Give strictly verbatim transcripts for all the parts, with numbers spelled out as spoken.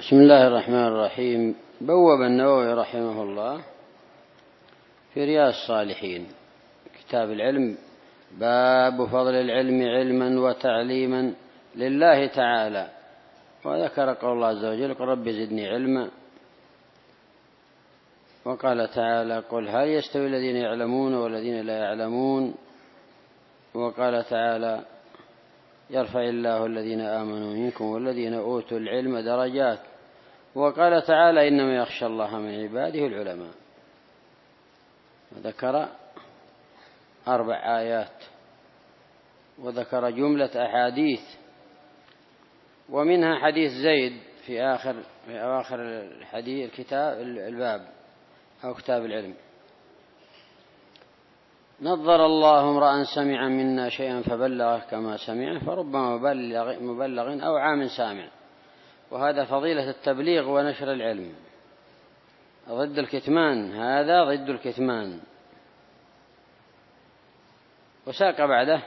بسم الله الرحمن الرحيم. بوب النووي رحمه الله في رياض الصالحين كتاب العلم باب فضل العلم علما وتعليما لله تعالى، وذكر قول الله عز وجل قل رب زدني علما، وقال تعالى قل هل يستوي الذين يعلمون والذين لا يعلمون، وقال تعالى يرفع الله الذين آمنوا منكم والذين أوتوا العلم درجات، وقال تعالى إنما يخشى الله من عباده العلماء. وذكر أربع آيات وذكر جملة أحاديث، ومنها حديث زيد في آخر في أواخر الحديث الكتاب الباب أو كتاب العلم: نظر الله امرأ سمع منا شيئا فبلغه كما سمعه فربما مبلغ, مبلغ أو عام سامع. وهذا فضيلة التبليغ ونشر العلم ضد الكتمان، هذا ضد الكتمان. وساق بعده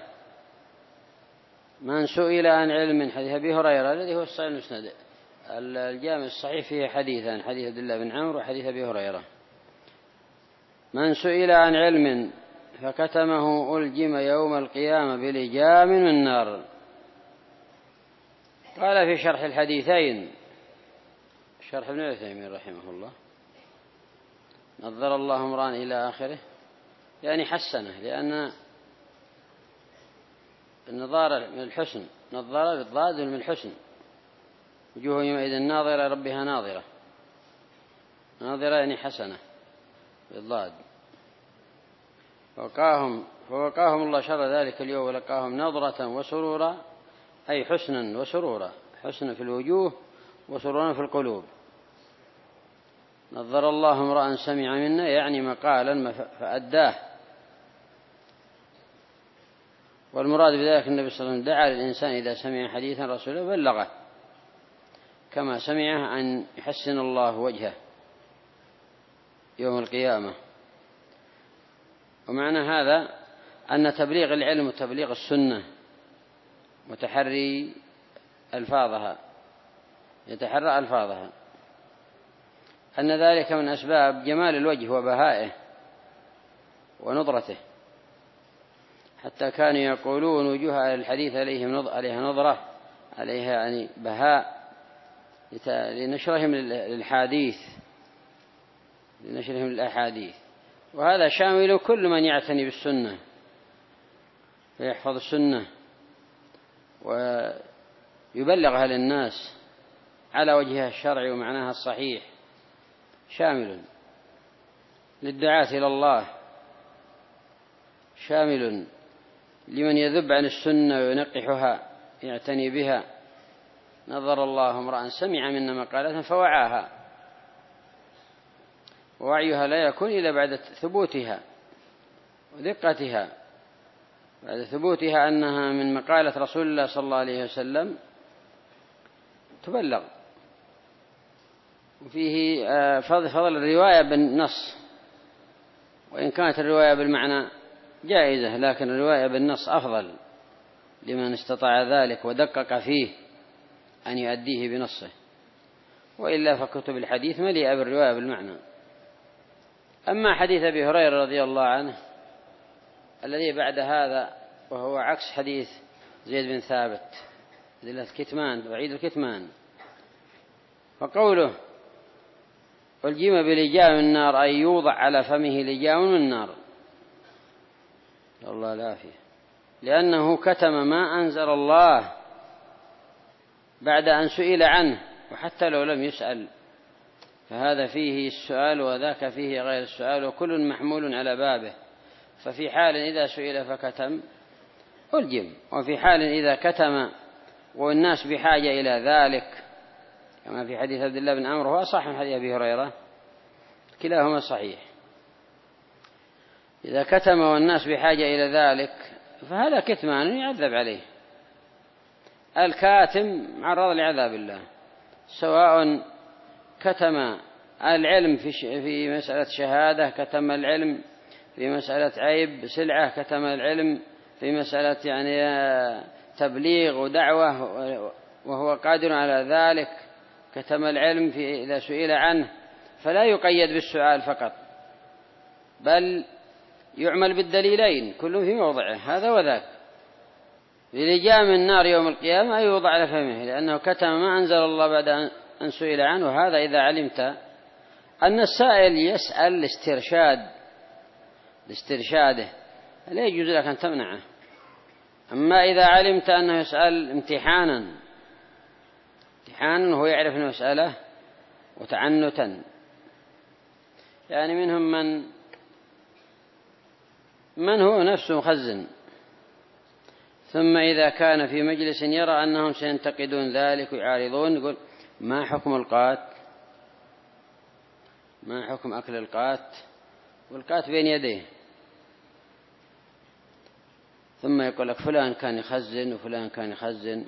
من سئل عن علم حديث أبي هريرة الذي هو الصحيح المسند، الجامع الصحيح فيه حديثان: حديث عبد الله بن عمرو وحديث أبي هريرة. من سئل عن علم فكتمه ألجم يوم القيامة بلجام من النار. قال في شرح الحديثين شرح ابن عثيمين رحمه الله: نظر الله امرأ إلى آخره، يعني حسنه، لأن النظارة من الحسن، نظارة بالضاد من الحسن. وجوه يومئذ ناظرة ربها ناظرة، ناظرة يعني حسنة بالضاد. وقاهم فوقاهم الله شر ذلك اليوم ولقاهم نظرة وسرورا، أي حسنا وسرورا، حسنا في الوجوه وسرورا في القلوب. نظر الله امرأ سمع منا يعني مقالا فأداه. والمراد بذلك النبي صلى الله عليه وسلم دعا للإنسان إذا سمع حديثا رسوله بلغه كما سمعه أن يحسن الله وجهه يوم القيامة. ومعنى هذا أن تبليغ العلم وتبليغ السنة وتحري ألفاظها يتحرى ألفاظها أن ذلك من أسباب جمال الوجه وبهائه ونضرته، حتى كانوا يقولون وجوه أهل الحديث عليها نظرة، عليها يعني بهاء، لنشرهم للحديث لنشرهم للأحاديث. وهذا شامل كل من يعتني بالسنة فيحفظ السنة ويبلغها للناس على وجهها الشرعي ومعناها الصحيح، شامل للدعاة إلى الله، شامل لمن يذب عن السنة وينقحها يعتني بها. نظر الله امرأ سمع منا مقالة فوعاها، ووعيها لا يكون إلا بعد ثبوتها ودقتها، بعد ثبوتها أنها من مقالة رسول الله صلى الله عليه وسلم تبلغ. وفيه فضل الرواية بالنص، وإن كانت الرواية بالمعنى جائزة، لكن الرواية بالنص أفضل لمن استطاع ذلك ودقق فيه أن يؤديه بنصه، وإلا فكتب الحديث مليئة بالرواية بالمعنى. أما حديث أبي هريرة رضي الله عنه الذي بعد هذا وهو عكس حديث زيد بن ثابت ذلة الكتمان وعيد الكتمان، فقوله والجيم بلجام النار أي يوضع على فمه لجام من النار، الله العافية، لأنه كتم ما أنزل الله بعد أن سئل عنه، وحتى لو لم يسأل فهذا فيه السؤال وذاك فيه غير السؤال، وكل محمول على بابه. ففي حال إذا سئل فكتم ألجم، وفي حال إذا كتم والناس بحاجة إلى ذلك كما في حديث عبد الله بن عمرو هو صح من حديث أبي هريرة، كلاهما صحيح. إذا كتم والناس بحاجة إلى ذلك فهذا كتمان يعذب عليه، الكاتم معرض لعذاب الله، سواء كتم العلم في في مسألة شهادة، كتم العلم في مسألة عيب سلعة، كتم العلم في مسألة يعني تبليغ ودعوة وهو قادر على ذلك، كتم العلم في إذا سئل عنه فلا يقيد بالسؤال فقط، بل يعمل بالدليلين كل في موضعه هذا وذاك. للجام النار يوم القيامة يوضع على فمه لأنه كتم ما أنزل الله بعد أن سئل عنه. وهذا إذا علمت أن السائل يسأل لاسترشاد لاسترشاده لا يجوز لك أن تمنعه. أما إذا علمت أنه يسأل امتحانا امتحانا وهو يعرف أنه يسأله وتعنتا، يعني منهم من من هو نفسه مخزن، ثم إذا كان في مجلس يرى أنهم سينتقدون ذلك ويعارضون يقول ما حكم القات، ما حكم أكل القات، والقات بين يديه، ثم يقول لك فلان كان يخزن وفلان كان يخزن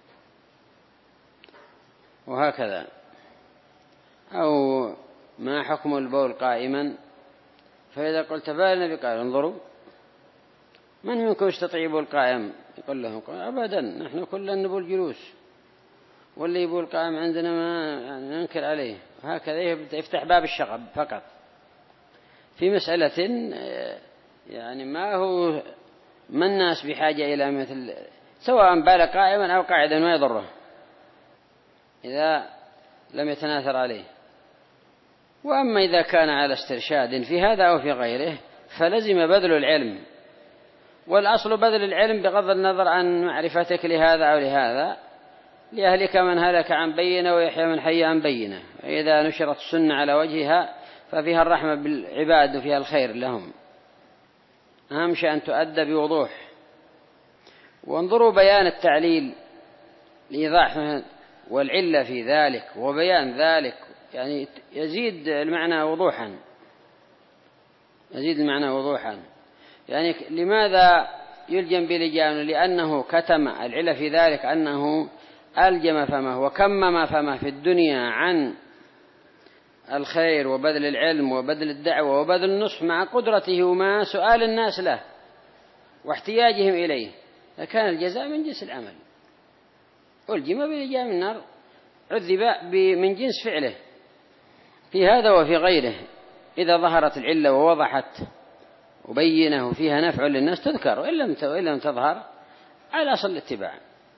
وهكذا. أو ما حكم البول قائما، فإذا قلت بالنا بقائل انظروا من منكم يستطيع يبول قائم، يقول لهم أبدا نحن كلنا نبول جلوس، واللي يبول قائم عندنا ما يعني ننكر عليه. هكذا يفتح باب الشغب فقط في مسألة يعني ما هو ما الناس بحاجة إلى مثل، سواء بال قائما أو قاعدا ما يضره إذا لم يتناثر عليه. وأما إذا كان على استرشاد في هذا أو في غيره فلزم بذل العلم، والأصل بذل العلم بغض النظر عن معرفتك لهذا أو لهذا، ليهلك من هلك عن بينة ويحيى من حي عن بينة. إذا نشرت السنة على وجهها ففيها الرحمة بالعباد وفيها الخير لهم، أهم شيء أن تؤدى بوضوح. وانظروا بيان التعليل لإيضاح والعلة في ذلك وبيان ذلك، يعني يزيد المعنى وضوحا يزيد المعنى وضوحا. يعني لماذا يلجم بلجام؟ لأنه كتم العلة في ذلك أنه ألجم فمه وكمم فمه في الدنيا عن الخير وبذل العلم وبذل الدعوة وبذل النصح مع قدرته وما سؤال الناس له واحتياجهم إليه، فكان الجزاء من جنس العمل. ألجم بلجام النار عذب من جنس فعله في هذا وفي غيره. إذا ظهرت العلة ووضحت وبينه فيها نفع للناس تذكر، وإن لم تظهر على أصل الاتباع.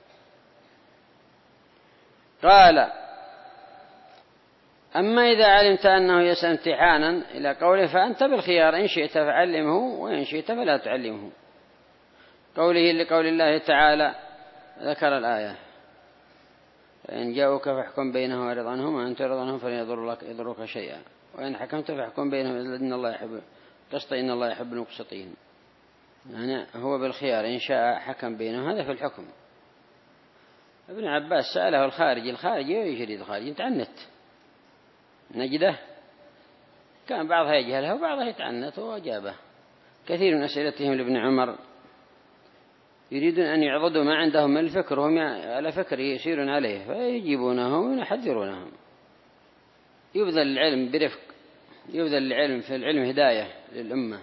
قال أما إذا علمت أنه يسأل امتحانا إلى قوله فأنت بالخيار إن شئت فعلمه وإن شئت فلا تعلمه. قوله لقول الله تعالى ذكر الآية فإن جاءوك فاحكم بينهم ورض عنهم وأن ترضى عنهم فلن يضروك شيئا وإن حكمت فاحكم بينهم إن الله يحب قسط إن الله يحب المقسطين. يعني هو بالخيار إن شاء حكم بينهم، هذا في الحكم. ابن عباس سأله الخارجي الخارجي يجري الخارجي يتعنت نجده، كان بعضها يجهلها وبعضها يتعنت وأجابه. كثير من أسئلتهم لابن عمر يريدون أن يعضدوا ما عندهم من الفكر وهم على فكر يسيرون عليه فيجيبونهم ويحذرونهم. يبذل العلم برفق، يبذل العلم في العلم هداية للأمة،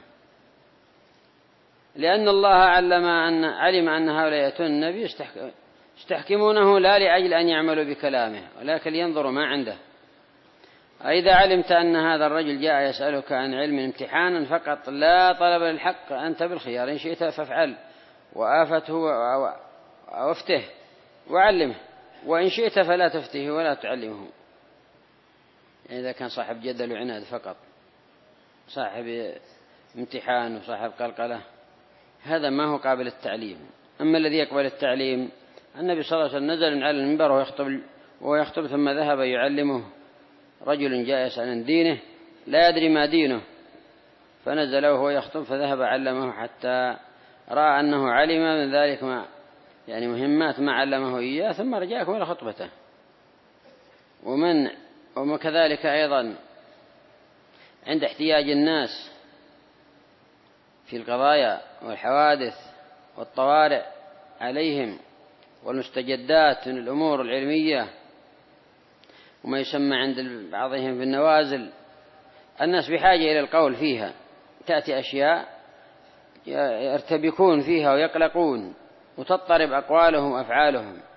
لأن الله علم أن علم أن هؤلاء يأتون النبي يستحكمونه لا لأجل أن يعملوا بكلامه ولكن لينظروا ما عنده. إذا علمت أن هذا الرجل جاء يسألك عن علم امتحانا فقط لا طلب للحق أنت بالخيار إن شئت فافعل وآفته وافته وعلمه وإن شئت فلا تفته ولا تعلمه. يعني إذا كان صاحب جدل وعناد فقط، صاحب امتحان وصاحب قلقلة، هذا ما هو قابل التعليم. أما الذي يقبل التعليم النبي صلى الله عليه وسلم نزل على المنبر ويخطب ويخطب ثم ذهب يعلمه رجل جاء يسأل عن دينه لا يدري ما دينه، فنزل وهو يخطب فذهب علمه حتى رأى أنه علم من ذلك ما يعني مهمات ما علمه إياه ثم رجعكم إلى خطبته. ومن وكذلك أيضا عند احتياج الناس في القضايا والحوادث والطوارئ عليهم والمستجدات من الأمور العلمية وما يسمى عند بعضهم في النوازل، الناس بحاجة إلى القول فيها. تأتي أشياء يرتبكون فيها ويقلقون وتضطرب أقوالهم وأفعالهم،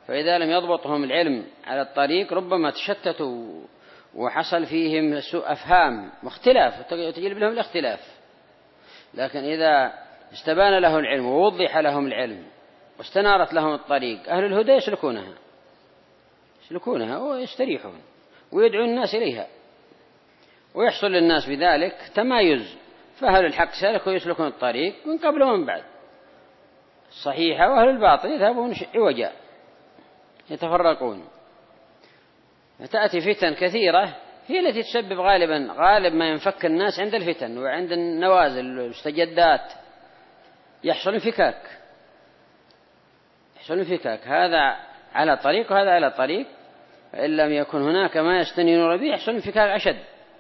فإذا لم يضبطهم العلم على الطريق ربما تشتتوا وحصل فيهم سوء أفهام واختلاف وتجلب لهم الاختلاف. لكن إذا استبان له العلم ووضح لهم العلم واستنارت لهم الطريق أهل الهدى يسلكونها يسلكونها ويستريحون ويدعون الناس إليها، ويحصل للناس بذلك تمايز، فأهل الحق سلكوا يسلكون الطريق من قبل ومن بعد الصحيحة، وأهل الباطل يذهبون عوجا يتفرقون. فتأتي فتن كثيرة هي التي تسبب غالبا غالب ما ينفك الناس عند الفتن وعند النوازل المستجدات، يحصل انفكاك يحصل انفكاك هذا على طريق وهذا على طريق، فإن لم يكن هناك ما يستنيرون به يحصل انفكاك أشد.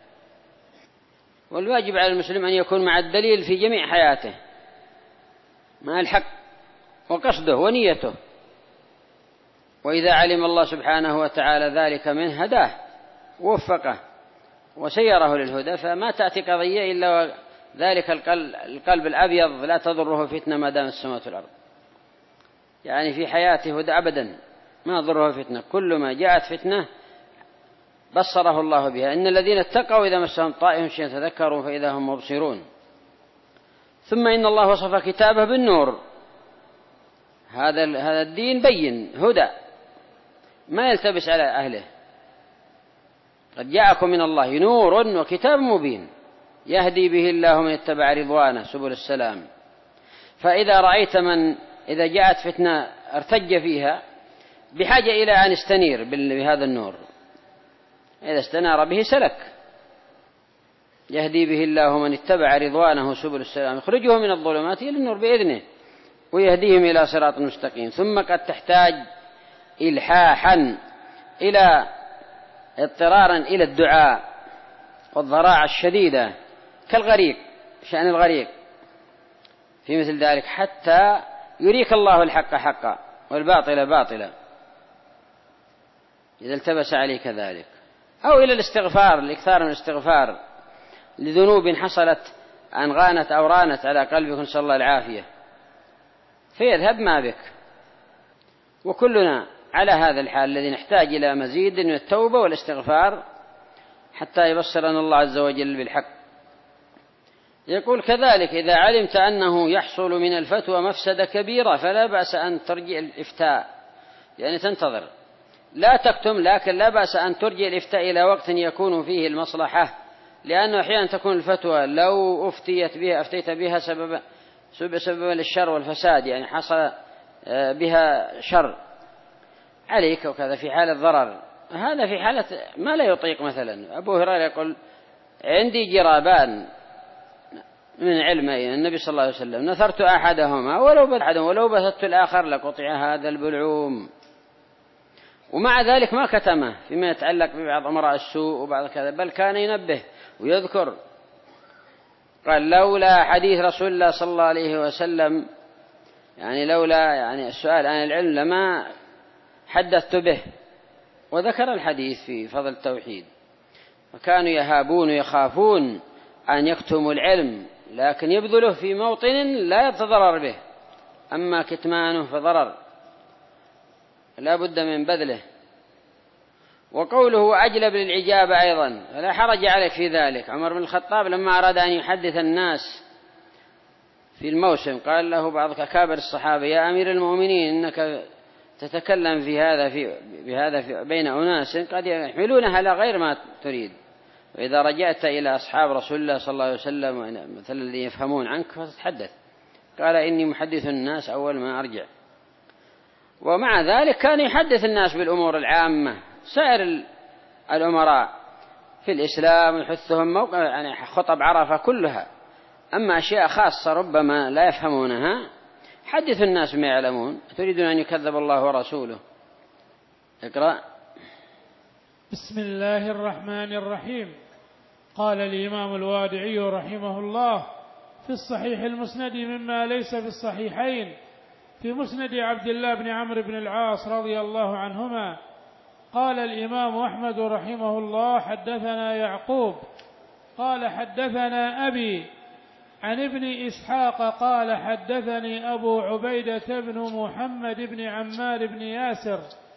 والواجب على المسلم أن يكون مع الدليل في جميع حياته، مع الحق وقصده ونيته، وإذا علم الله سبحانه وتعالى ذلك منه هداه ووفقه وسيره للهدى، فما تأتي قضية إلا ذلك القلب الأبيض لا تضره فتنة ما دام السماوات والأرض، يعني في حياته هدى أبدا ما ضره فتنة، كل ما جاءت فتنة بصره الله بها. إن الذين اتقوا إذا مسهم طائف شيء تذكروا فإذا هم مبصرون. ثم إن الله وصف كتابه بالنور، هذا هذا الدين بين هدى ما يلتبس على أهله. قد جاءكم من الله نور وكتاب مبين يهدي به الله من اتبع رضوانه سبل السلام. فإذا رأيت من إذا جاءت فتنة ارتج فيها بحاجة إلى أن يستنير بهذا النور، إذا استنار به سلك. يهدي به الله من اتبع رضوانه سبل السلام يخرجه من الظلمات إلى النور بإذنه ويهديهم إلى صراط مستقيم. ثم قد تحتاج إلحاحا إلى اضطرارا إلى الدعاء والضراعة الشديدة كالغريق، شأن الغريق في مثل ذلك، حتى يريك الله الحق حقا والباطل باطلا إذا التبس عليك ذلك، أو إلى الاستغفار، الإكثار من الاستغفار لذنوب حصلت أن غانت أو رانت على قلبك نسأل الله العافية، فيذهب ما بك. وكلنا على هذا الحال الذي نحتاج إلى مزيد من التوبة والاستغفار حتى يبصرنا الله عز وجل بالحق. يقول كذلك إذا علمت أنه يحصل من الفتوى مفسدة كبيرة فلا بأس أن ترجع الإفتاء، يعني تنتظر لا تكتم، لكن لا بأس أن ترجع الإفتاء إلى وقت يكون فيه المصلحة، لأنه أحيانا تكون الفتوى لو أفتيت بها أفتيت بها سبب سببا للشر والفساد، يعني حصل بها شر عليك وكذا في حالة ضرر، هذا في حالة ما لا يطيق. مثلا أبو هريرة يقول عندي جرابان من علمين النبي صلى الله عليه وسلم نثرت أحدهما ولو أحدهم ولو بثت الآخر لقطع هذا البلعوم، ومع ذلك ما كتمه فيما يتعلق ببعض أمراء السوء وبعض كذا، بل كان ينبه ويذكر. قال لولا حديث رسول الله صلى الله عليه وسلم، يعني لولا يعني السؤال عن العلم لما حدثت به، وذكر الحديث في فضل التوحيد. وكانوا يهابون ويخافون أن يكتموا العلم، لكن يبذله في موطن لا يتضرر به، أما كتمانه فضرر لا بد من بذله. وقوله أجلب للإجابة أيضا فلا حرج عليك في ذلك. عمر بن الخطاب لما أراد أن يحدث الناس في الموسم قال له بعض أكابر الصحابة يا أمير المؤمنين إنك تتكلم في هذا في بهذا في بين أناس قد يحملونها على غير ما تريد، وإذا رجعت إلى أصحاب رسول الله صلى الله عليه وسلم مثل الذين يفهمون عنك فتتحدث. قال إني محدث الناس أول ما أرجع. ومع ذلك كان يحدث الناس بالأمور العامة سائر الأمراء في الإسلام ويحثهم موقع يعني خطب عرفة كلها. أما أشياء خاصة ربما لا يفهمونها حدث الناس ما يعلمون. تريدون أن يكذب الله ورسوله. اقرأ. بسم الله الرحمن الرحيم. قال الإمام الوادعي رحمه الله في الصحيح المسند مما ليس في الصحيحين في مسند عبد الله بن عمرو بن العاص رضي الله عنهما قال الإمام أحمد رحمه الله حدثنا يعقوب قال حدثنا أبي عن ابن إسحاق قال حدثني أبو عبيدة بن محمد بن عمار بن ياسر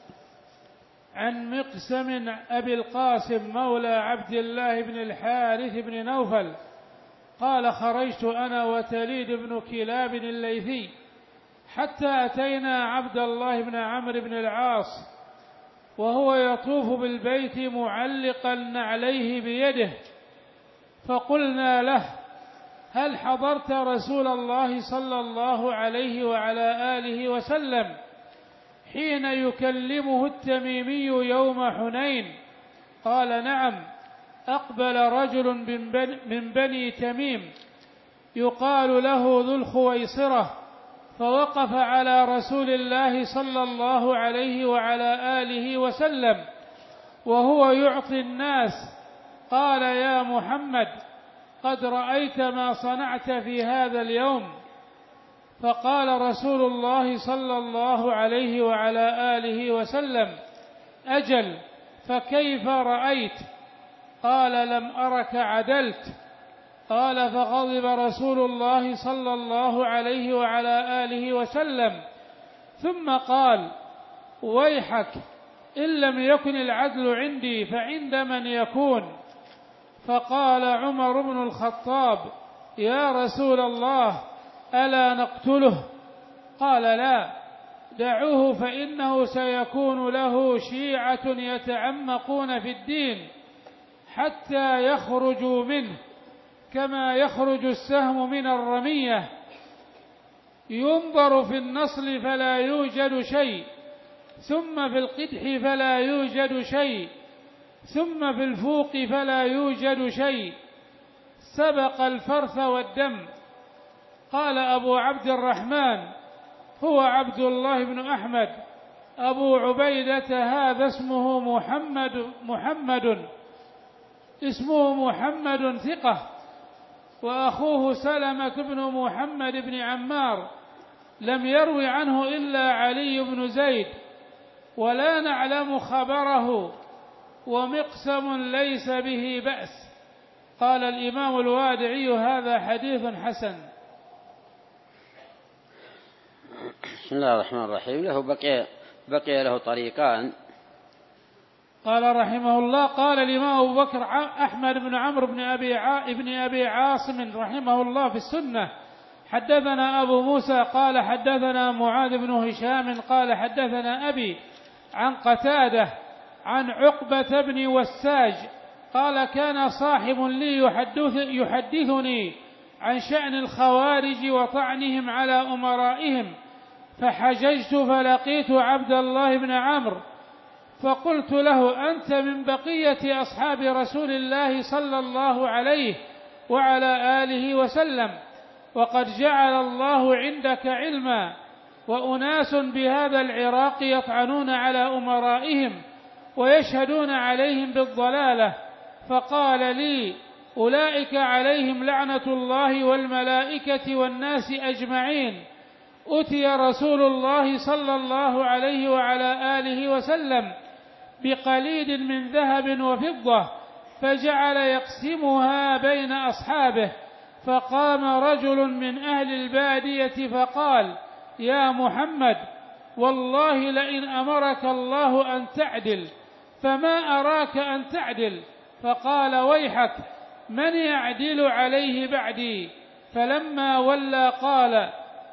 عن مقسم أبي القاسم مولى عبد الله بن الحارث بن نوفل قال خرجت أنا وتليد بن كلاب الليثي حتى أتينا عبد الله بن عمرو بن العاص وهو يطوف بالبيت معلقا عليه بيده، فقلنا له هل حضرت رسول الله صلى الله عليه وعلى آله وسلم حين يكلمه التميمي يوم حنين؟ قال نعم، أقبل رجل من بني تميم يقال له ذو الخويصرة فوقف على رسول الله صلى الله عليه وعلى آله وسلم وهو يعطي الناس، قال يا محمد قد رأيت ما صنعت في هذا اليوم؟ فقال رسول الله صلى الله عليه وعلى آله وسلم أجل، فكيف رأيت؟ قال لم أرك عدلت. قال فغضب رسول الله صلى الله عليه وعلى آله وسلم ثم قال ويحك إن لم يكن العدل عندي فعند من يكون؟ فقال عمر بن الخطاب يا رسول الله ألا نقتله؟ قال لا، دعوه فإنه سيكون له شيعة يتعمقون في الدين حتى يخرجوا منه كما يخرج السهم من الرمية، ينظر في النصل فلا يوجد شيء، ثم في القدح فلا يوجد شيء، ثم في الفوق فلا يوجد شيء، سبق الفرث والدم. قال أبو عبد الرحمن هو عبد الله بن أحمد أبو عبيدة، هذا اسمه محمد محمد اسمه محمد ثقة، وأخوه سلمة بن محمد بن عمار لم يروي عنه إلا علي بن زيد ولا نعلم خبره، ومقسم ليس به بأس. قال الإمام الوادعي هذا حديث حسن. بسم الله الرحمن الرحيم. له بقي, بقي له طريقان. قال رحمه الله قال الإمام أبو بكر أحمد بن عمرو بن أبي, ابن أبي عاصم رحمه الله في السنة حدثنا أبو موسى قال حدثنا معاذ بن هشام قال حدثنا أبي عن قتادة عن عقبة بن وساج قال كان صاحب لي يحدث يحدثني عن شأن الخوارج وطعنهم على أمرائهم، فحججت فلقيت عبد الله بن عمرو فقلت له أنت من بقية أصحاب رسول الله صلى الله عليه وعلى آله وسلم، وقد جعل الله عندك علما، وأناس بهذا العراق يطعنون على أمرائهم ويشهدون عليهم بالضلالة. فقال لي أولئك عليهم لعنة الله والملائكة والناس أجمعين. أتي رسول الله صلى الله عليه وعلى آله وسلم بقليد من ذهب وفضة فجعل يقسمها بين أصحابه، فقام رجل من أهل البادية فقال يا محمد والله لئن أمرك الله أن تعدل فما أراك أن تعدل. فقال ويحك من يعدل عليه بعدي؟ فلما ولى قال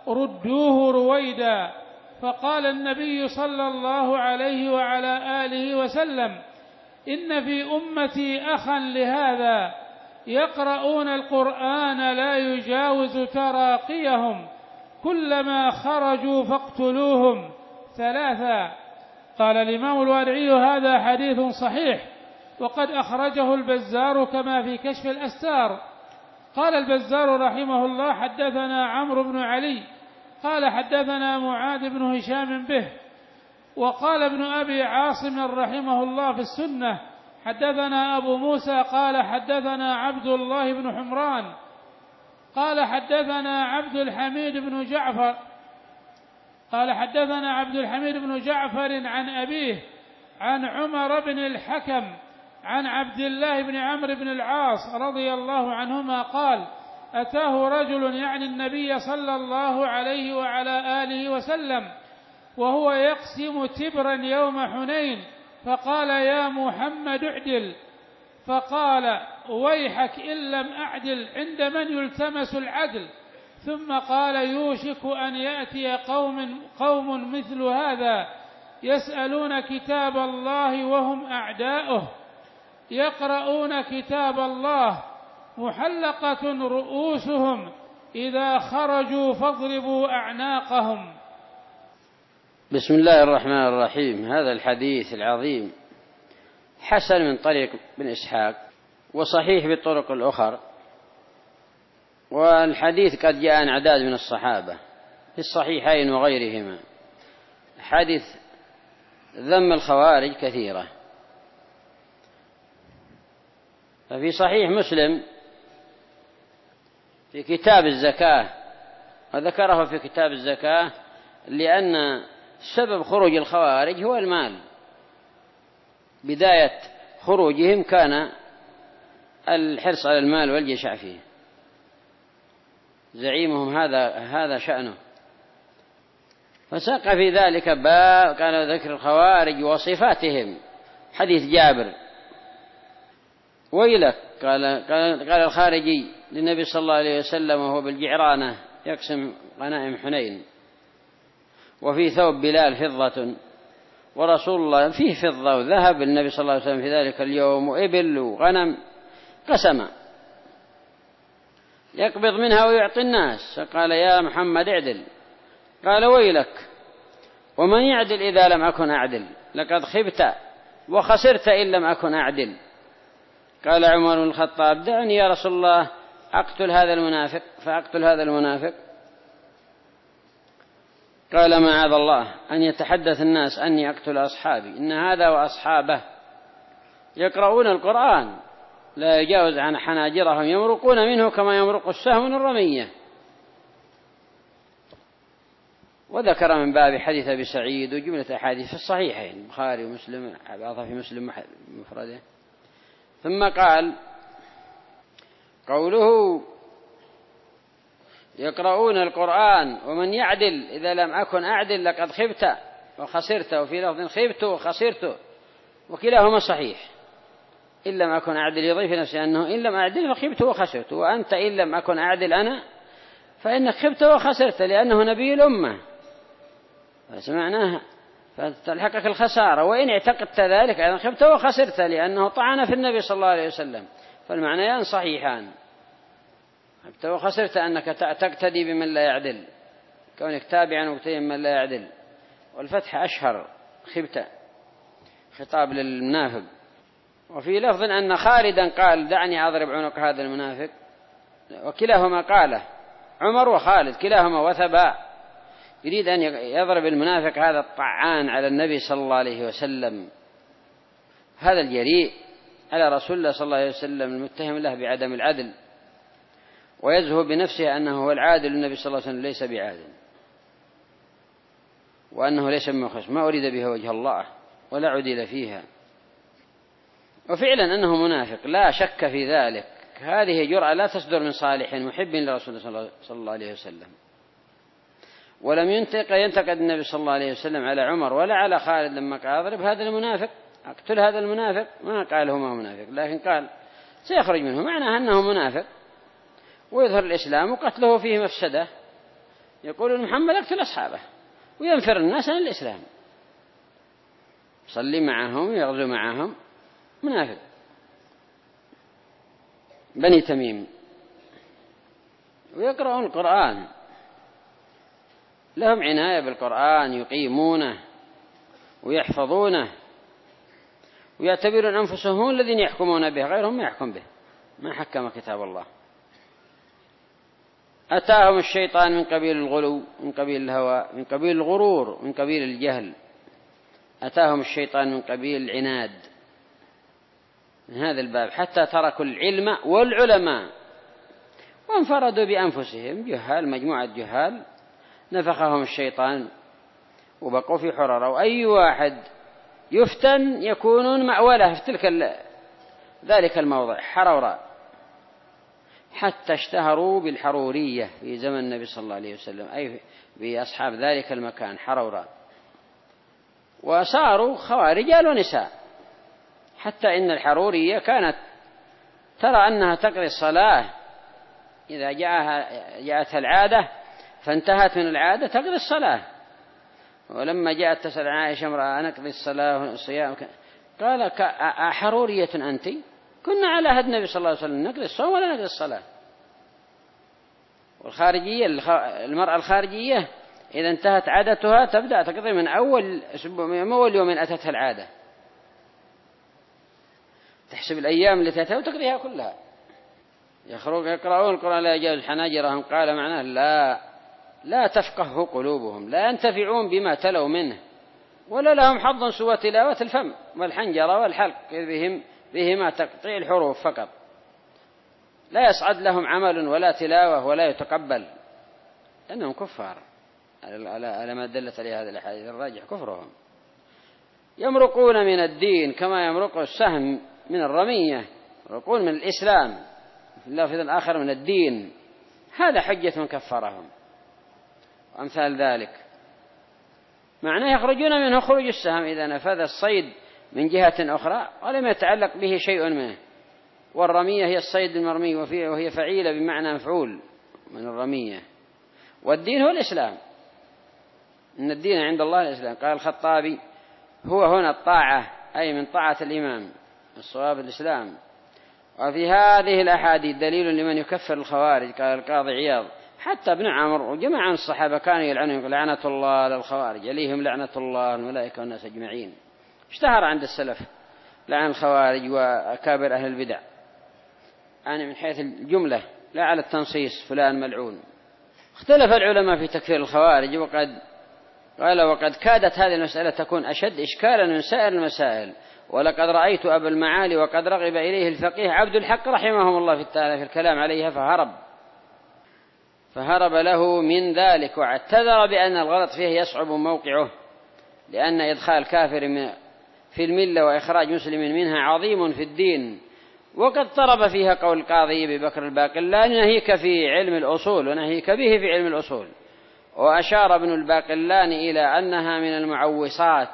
ردوه رويدا. فقال النبي صلى الله عليه وعلى آله وسلم إن في أمتي أخا لهذا يقرؤون القرآن لا يجاوز تراقيهم، كلما خرجوا فاقتلوهم ثلاثا. قال الإمام الوادعي هذا حديث صحيح، وقد أخرجه البزار كما في كشف الأستار. قال البزار رحمه الله حدثنا عمرو بن علي قال حدثنا معاذ بن هشام به. وقال ابن أبي عاصم رحمه الله في السنة حدثنا أبو موسى قال حدثنا عبد الله بن حمران قال حدثنا عبد الحميد بن جعفر قال حدثنا عبد الحميد بن جعفر عن أبيه عن عمر بن الحكم عن عبد الله بن عمرو بن العاص رضي الله عنهما قال أتاه رجل يعني النبي صلى الله عليه وعلى آله وسلم وهو يقسم تبرا يوم حنين فقال يا محمد اعدل، فقال ويحك إن لم أعدل عند من يلتمس العدل، ثم قال يوشك أن يأتي قوم, قوم مثل هذا يسألون كتاب الله وهم أعداؤه، يقرؤون كتاب الله محلقة رؤوسهم إذا خرجوا فاضربوا أعناقهم. بسم الله الرحمن الرحيم. هذا الحديث العظيم حسن من طريق بن إسحاق وصحيح بالطرق الأخرى، والحديث قد جاء عن عداد من الصحابة في الصحيحين وغيرهما. حديث ذم الخوارج كثيرة. ففي صحيح مسلم في كتاب الزكاة، وذكره في كتاب الزكاة لأن سبب خروج الخوارج هو المال. بداية خروجهم كان الحرص على المال والجشع فيه، زعيمهم هذا هذا شأنه. فساق في ذلك باب كان ذكر الخوارج وصفاتهم. حديث جابر ويلك قال, قال, قال الخارجي للنبي صلى الله عليه وسلم وهو بالجعرانة يقسم غنائم حنين، وفي ثوب بلال فضة، ورسول الله فيه فضة وذهب، النبي صلى الله عليه وسلم في ذلك اليوم وإبل وغنم قسم يقبض منها ويعطي الناس. فقال يا محمد اعدل، قال ويلك ومن يعدل إذا لم أكن أعدل، لقد خبت وخسرت إن لم أكن أعدل. قال عمر بن الخطاب دعني يا رسول الله أقتل هذا المنافق، فأقتل هذا المنافق. قال معاذ الله أن يتحدث الناس أني أقتل أصحابي، إن هذا وأصحابه يقرؤون القرآن لا يجاوز عن حناجرهم يمرقون منه كما يمرق السهم من الرمية. وذكر من باب حديث أبي سعيد وجملة أحاديث في الصحيحين البخاري ومسلم، بعضها في مسلم مفرده. ثم قال قوله يقرؤون القرآن ومن يعدل إذا لم أكن أعدل لقد خبت وخسرت، وفي لفظ خبت وخسرت، وكلاهما صحيح. إن لم أكن أعدل يضيف نفسه أنه إن لم أعدل فخبت وخسرت، وأنت إن لم أكن أعدل أنا فإنك خبت وخسرت، لأنه نبي الأمة فسمعناها فتلحقك الخسارة. وإن اعتقدت ذلك أيضا خبت وخسرت، لأنه طعن في النبي صلى الله عليه وسلم. فالمعنيان صحيحان، خبت وخسرت أنك تقتدي بمن لا يعدل، كونك تابعا مقتديا من لا يعدل. والفتح أشهر خبت خطاب للمنافق. وفي لفظ أن خالدا قال دعني أضرب عنق هذا المنافق، وكلاهما قاله عمر وخالد كلاهما وثبا، يريد أن يضرب المنافق هذا الطعان على النبي صلى الله عليه وسلم، هذا الجريء على رسول الله صلى الله عليه وسلم المتهم له بعدم العدل، ويزهو بنفسه أنه هو العادل، النبي صلى الله عليه وسلم ليس بعادل، وأنه ليس مخص ما أريد بها وجه الله ولا عدل فيها. وفعلا أنه منافق لا شك في ذلك. هذه جرأة لا تصدر من صالح محب لرسول الله صلى الله عليه وسلم. ولم ينتقد ينتقد النبي صلى الله عليه وسلم على عمر ولا على خالد لما قال اضرب هذا المنافق، اقتل هذا المنافق، ما قال هو ما منافق، لكن قال سيخرج منه، معناه أنه منافق ويظهر الإسلام وقتله فيه مفسدة. يقول محمد اقتل أصحابه وينفر الناس عن الإسلام، صلي معهم يغزو معهم، منافق. بني تميم ويقرؤون القرآن، لهم عناية بالقرآن، يقيمونه ويحفظونه ويعتبرون أنفسهم هم الذين يحكمون به، غيرهم ما يحكم به، ما حكم كتاب الله. أتاهم الشيطان من قبيل الغلو، من قبيل الهوى، من قبيل الغرور، من قبيل الجهل. أتاهم الشيطان من قبيل العناد. من هذا الباب حتى تركوا العلم والعلماء وانفردوا بأنفسهم، جهال، مجموعة جهال نفخهم الشيطان وبقوا في حرارة. وأي واحد يفتن يكونون مأوله في تلك ذلك الموضع حرورا، حتى اشتهروا بالحرورية في زمن النبي صلى الله عليه وسلم، أي بأصحاب ذلك المكان حرورا، وصاروا خوارج رجال ونساء، حتى إن الحرورية كانت ترى أنها تقضي الصلاة إذا جاءها جاءتها العادة فانتهت من العادة تقضي الصلاة. ولما جاءت تسأل عائشة امرأة نقضي الصلاة والصيام قال أحرورية أنت؟ كنا على عهد النبي صلى الله عليه وسلم نقضي الصوم ولا نقضي الصلاة. والخارجية المرأة الخارجية إذا انتهت عادتها تبدأ تقضي من أول من أول يوم أتتها العادة، تحسب الأيام التي أتت وتقضيها كلها. يخرج يقرؤون القرآن لا يجاوز حناجرهم، قال معناه لا لا تفقه قلوبهم، لا ينتفعون بما تلوا منه، ولا لهم حظ سوى تلاوة الفم والحنجرة والحلق بهم بهما تقطيع الحروف فقط، لا يصعد لهم عمل ولا تلاوة ولا يتقبل، لأنهم كفار على ما دلت عليه هذه الأحاديث الراجح كفرهم. يمرقون من الدين كما يمرق السهم من الرمية، يمرقون من الإسلام في اللفظ الآخر من الدين، هذا حجة من كفرهم وأمثال ذلك. معناه يخرجون منه خروج السهم إذا نفذ الصيد من جهة أخرى ولم يتعلق به شيء منه، والرمية هي الصيد المرمي وهي فعيلة بمعنى مفعول من الرمية، والدين هو الإسلام، إن الدين عند الله الإسلام. قال الخطابي هو هنا الطاعة أي من طاعة الإمام، الصواب الإسلام. وفي هذه الأحاديث دليل لمن يكفر الخوارج. قال القاضي عياض حتى ابن عمر وجماعة من الصحابة كانوا يلعنون لعنة الله للخوارج، يليهم لعنة الله الملائكة والناس أجمعين. اشتهر عند السلف لعن الخوارج وأكابر أهل البدع، يعني من حيث الجملة لا على التنصيص فلان ملعون. اختلف العلماء في تكفير الخوارج، وقد قال وقد كادت هذه المسألة تكون أشد إشكالا من سائر المسائل، ولقد رأيت أبا المعالي وقد رغب إليه الفقيه عبد الحق رحمهم الله في التعالى في الكلام عليها فهرب فهرب له من ذلك، واعتذر بأن الغلط فيه يصعب موقعه، لأن إدخال كافر في الملة وإخراج مسلم منها عظيم في الدين. وقد طرب فيها قول القاضي أبي بكر الباقلاني نهيك في علم الأصول ونهيك به في علم الأصول. وأشار ابن الباقلاني إلى أنها من المعوصات،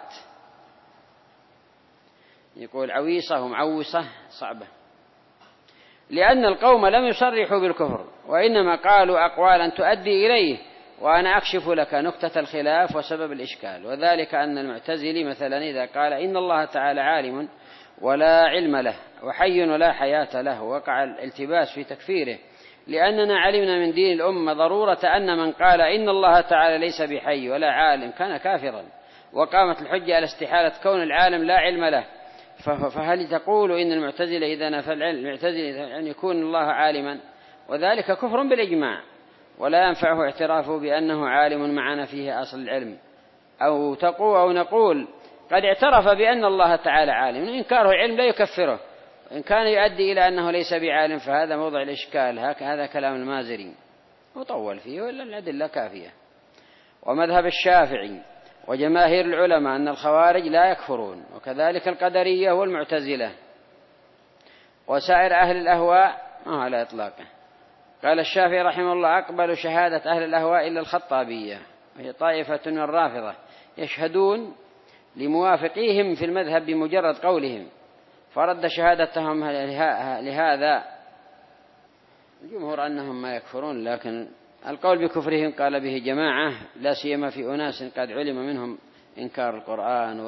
يقول عويصة ومعوصة صعبة، لأن القوم لم يصرحوا بالكفر وإنما قالوا أقوالا تؤدي إليه، وأنا أكشف لك نكتة الخلاف وسبب الإشكال، وذلك أن المعتزلي مثلا إذا قال إن الله تعالى عالم ولا علم له وحي ولا حياة له وقع الالتباس في تكفيره، لأننا علمنا من دين الأمة ضرورة أن من قال إن الله تعالى ليس بحي ولا عالم كان كافرا، وقامت الحجة على استحالة كون العالم لا علم له. فهل تقول إن المعتزلة إذا نفى العلم المعتزلة أن يكون الله عالما؟ وذلك كفر بالإجماع، ولا ينفعه اعترافه بأنه عالم معنا فيه أصل العلم. أو تقول أو نقول قد اعترف بأن الله تعالى عالم، إنكاره علم لا يكفره، إن كان يؤدي إلى أنه ليس بعالم فهذا موضع الإشكال. هذا كلام المازري وطول فيه، ولا الأدلة كافية. ومذهب الشافعي وجماهير العلماء أن الخوارج لا يكفرون، وكذلك القدرية والمعتزلة وسائر أهل الأهواء ما على إطلاقه. قال الشافعي رحمه الله أقبل شهادة أهل الأهواء إلا الخطابية، وهي طائفة من الرافضة يشهدون لموافقيهم في المذهب بمجرد قولهم، فرد شهادتهم لهذا الجمهور أنهم ما يكفرون، لكن القول بكفرهم قال به جماعة، لا سيما في أناس قد علم منهم إنكار القرآن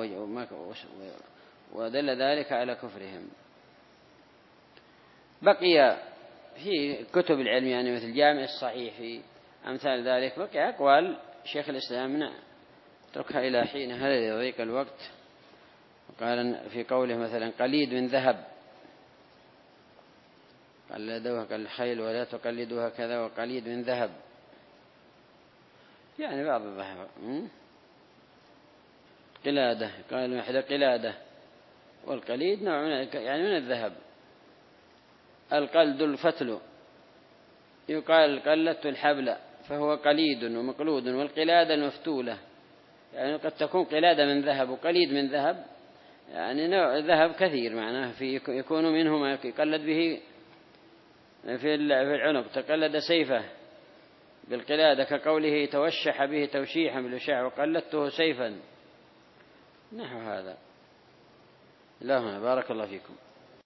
ودل ذلك على كفرهم. بقي في كتب العلم يعني مثل جامع الصحيح في أمثال ذلك بقي أقوال شيخ الإسلام اتركها إلى حين هل يضيق الوقت. قال في قوله مثلا قليد من ذهب قلدوها كالخيل ولا تقلدوها كذا، وقليد من ذهب يعني بعض الذهب. قلادة قال واحدة قلادة، والقليد نوع من يعني من الذهب. القلد الفتل يقال القلة الحبل فهو قليد ومقلود، والقلادة المفتولة يعني قد تكون قلادة من ذهب وقليد من ذهب، يعني نوع ذهب كثير معناه في يكون منه ما يقلد به في العنق تقلد سيفه بالقلادة كقوله توشح به توشيحا بالوشاح وقلدته سيفا، نحو هذا. لا هنا بارك الله فيكم.